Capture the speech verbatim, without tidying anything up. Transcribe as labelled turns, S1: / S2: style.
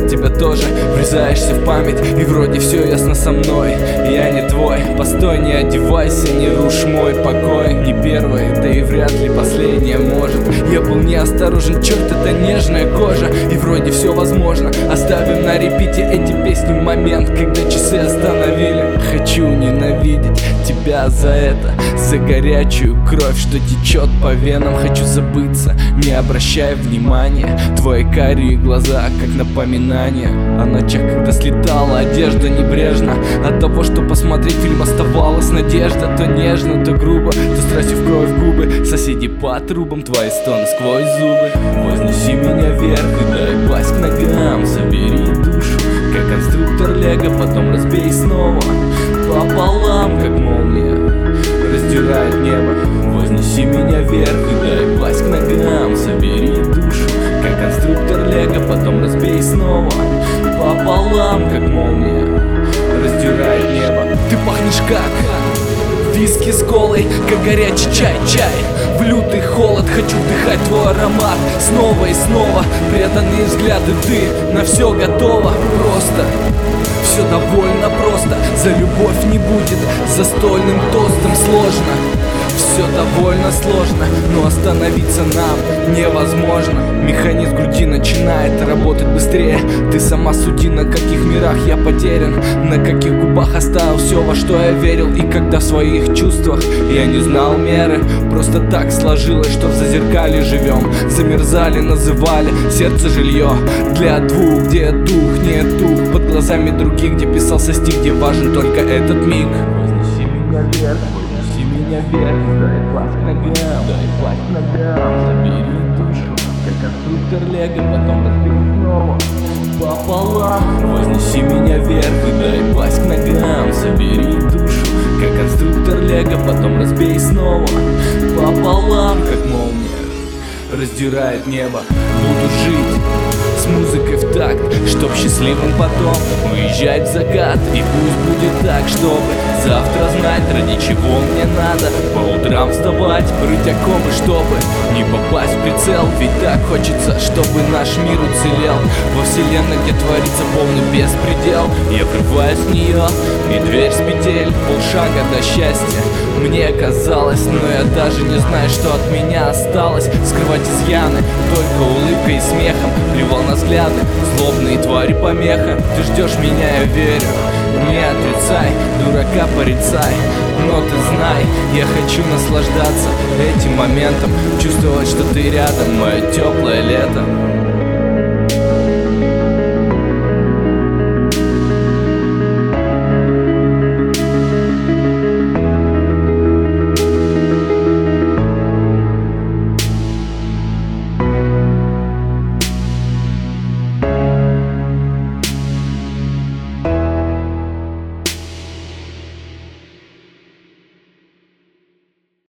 S1: тебя тоже. Врезаешься в память, и вроде все ясно со мной. Я не твой, постой, не одевайся, не рушь мой покой. Не первое, да и вряд ли последнее может. Я был неосторожен, черт, это нежная кожа. И вроде все возможно. Оставим на репите эти песни в момент, когда часы остановили. Хочу ненавидеть тебя за это, за горячую кровь, что течет по венам. Хочу забыться, не обращая внимания. Твои карие глаза, как напоминание о ночах, когда слетала одежда небрежно. От того, что посмотреть фильм оставалась надежда. То нежно, то грубо, то страстью в кровь в губы. Соседи по трубам, твои стоны сквозь зубы. Вознеси меня вверх и дай пасть к ногам. Забери душу, как конструктор лего, потом разбей снова пополам, как молния раздирает небо. Вознеси меня вверх и дай пасть к ногам. Забери душу, как конструктор лего, потом разбей снова пополам, как молния раздирает небо. Ты пахнешь как виски с колой, как горячий чай-чай. В лютый холод хочу вдыхать твой аромат снова и снова. Преданные взгляды, ты на все готова. Просто все довольно просто. За любовь не будет застольным тостом сложно. Все довольно сложно, но остановиться нам невозможно. Механизм груди начинает работать быстрее. Ты сама суди, на каких мирах я потерян, на каких губах оставил все, во что я верил. И когда в своих чувствах я не знал меры, просто так сложилось, что в зазеркалье живем. Замерзали, называли сердце жилье для двух, где дух не дух. Под глазами других, где писался стих, где важен только этот миг. Вознеси меня вверх, вознеси меня вверх, дай пасть к ногам, дай пасть к ногам. Забери душу, как конструктор лего, потом разбей снова пополам. Вознеси меня вверх и дай пасть к ногам. Забери душу, как конструктор лего, потом разбей снова пополам, как молния раздирает небо. Буду жить с музыкой в такт, чтоб счастливым потом уезжать в закат. И пусть будет так, чтобы завтра знать, ради чего мне надо по утрам вставать, рыть окопы, чтобы не попасть в прицел. Ведь так хочется, чтобы наш мир уцелел во вселенной, где творится полный беспредел. Я врываюсь в нее, и дверь с петель, полшага до счастья мне казалось, но я даже не знаю, что от меня осталось. Скрывать изъяны только улыбкой и смехом, плевал на взгляды, злобные твари помеха. Ты ждешь меня, я верю, не отрицай, дурака порицай. Но ты знай, я хочу наслаждаться этим моментом, чувствовать, что ты рядом, мое теплое лето.